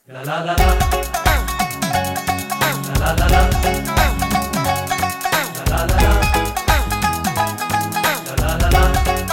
La la la la. La la la la. La la la la. La la la la.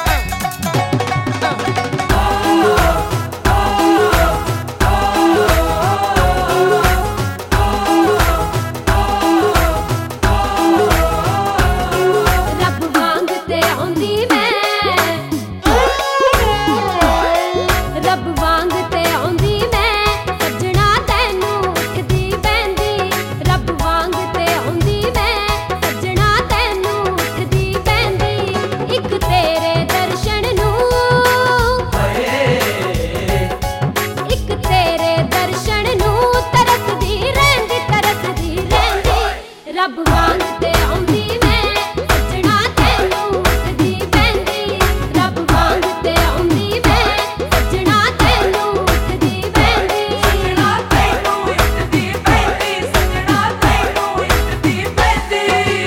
रब वांग ते आउंदी मैं सजना तैनू उठदी पैंदी रब वांग ते आउंदी मैं सजना तैनू उठदी पैंदी सजना तैनू उठदी पैंदी सजना तैनू उठदी पैंदी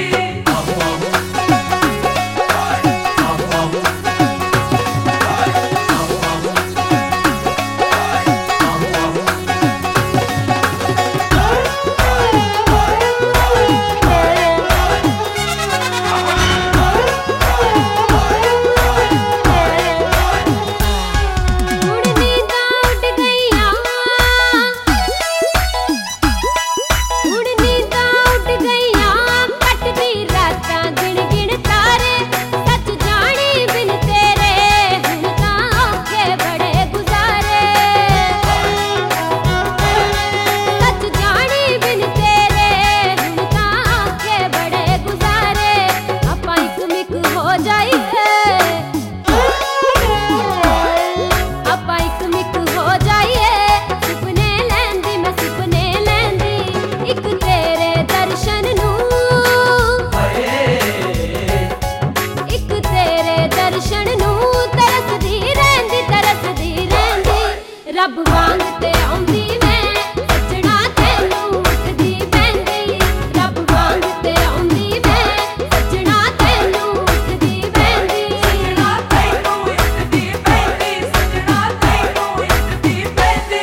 रब वांग ते आउंदी मैं सजना तैनू उठदी पैंदी रब वांग ते आउंदी मैं सजना तैनू उठदी पैंदी सजना तैनू उठदी पैंदी सजना तैनू उठदी पैंदी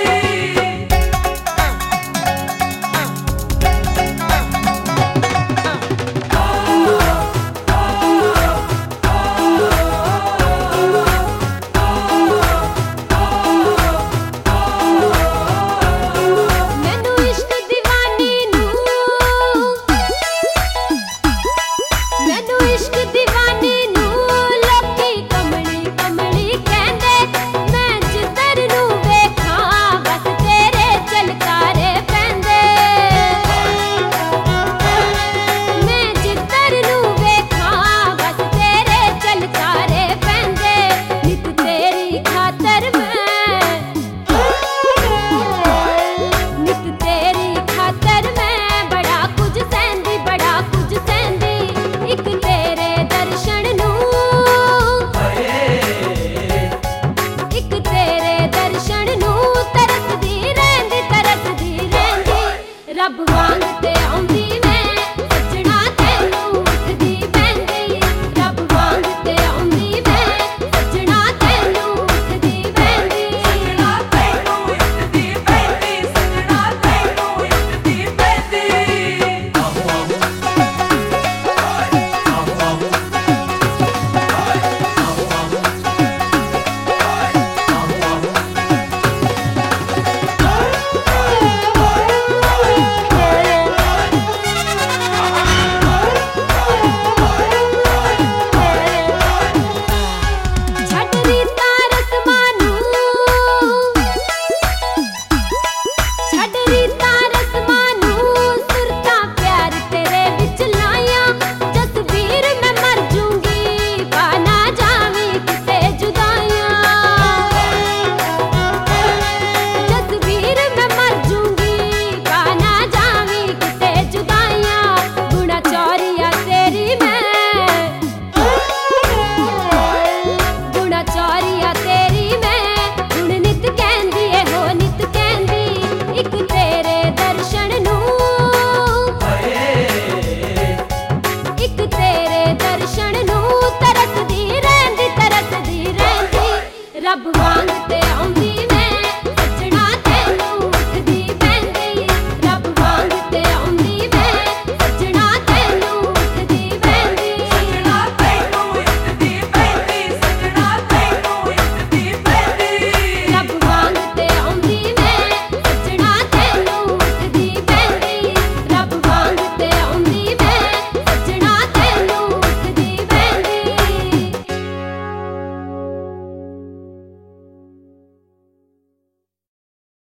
रब वांग ते